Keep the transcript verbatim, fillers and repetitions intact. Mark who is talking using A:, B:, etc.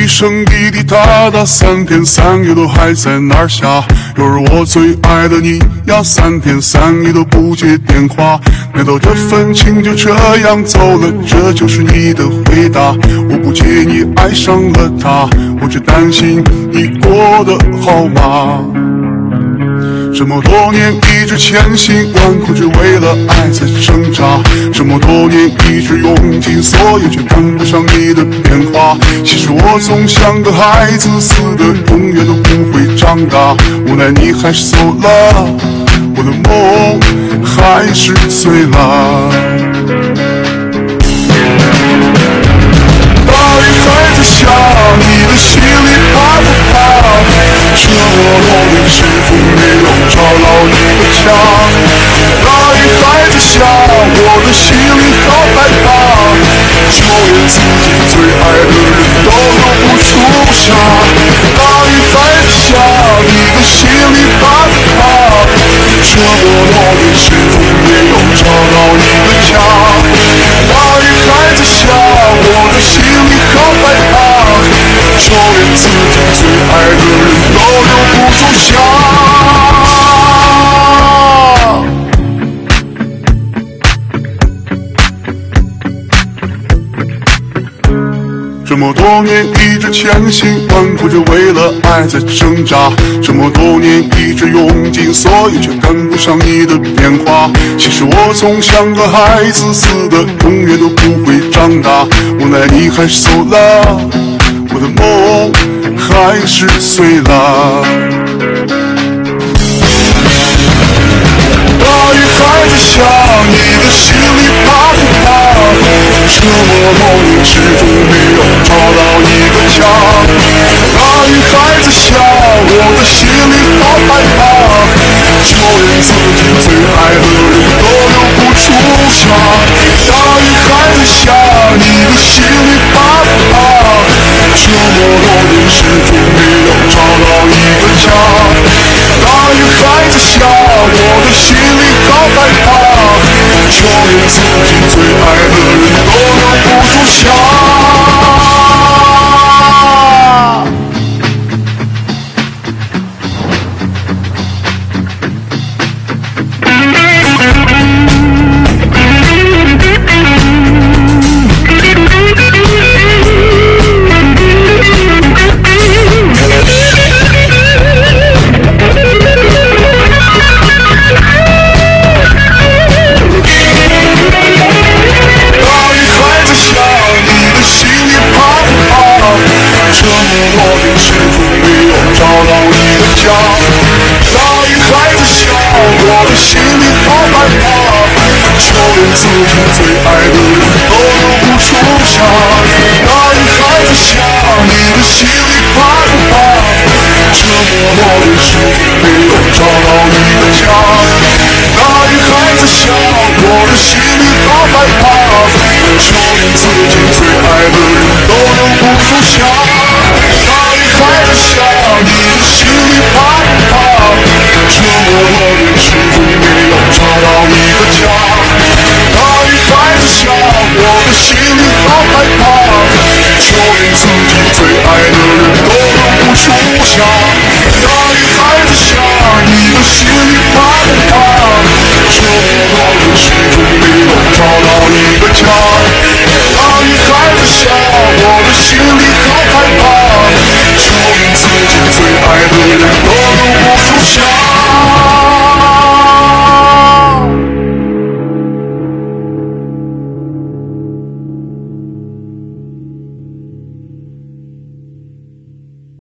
A: 声滴滴答答，三天三夜都还在那儿下。又是我最爱的你呀，三天三夜都不接电话。难道这份情就这样走了？这就是你的回答？我不介意你爱上了他，我只担心你过得好吗？这么多年一直千辛万苦，只为了爱在挣扎。这么多年一直用尽所有，却赶不上你的变化。其实我总像个孩子似的，永远都不会长大。无奈你还是走了，我的梦还是碎了。大雨还在下，你的心里怕不怕？这么多年始终没有找到一个家。大雨还在下，我的心里好害怕，就连自己最爱的人都留不住下。大雨还在下，你的心里怕不怕？这么多年始终没有找到一个家。大雨还在下，我的心里好害怕，就连自己最爱的人都留不住下。这么多年一直千辛万苦，只为了爱在挣扎。这么多年一直用尽所有，却赶不上你的变化。其实我总像个孩子似的，永远都不会长大。无奈你还是走了，我的梦还是碎了。大雨还在下，你的心里怕不怕？这么多年始终没有找到一个家。大雨还在下，我的心里好害怕，就连自己最爱的人都留不住下。大雨还在下，你的心里怕不怕？这么多年始终没有找到一个家。大雨还在下，我的心里好害怕，就连自己最爱的人都留不住下。自己最爱的人都留不住下。大雨还在下，你的心里怕不怕？这么多年始终没有找到一个家。大雨还在下，我的心里好害怕，就连自己最爱的人都留不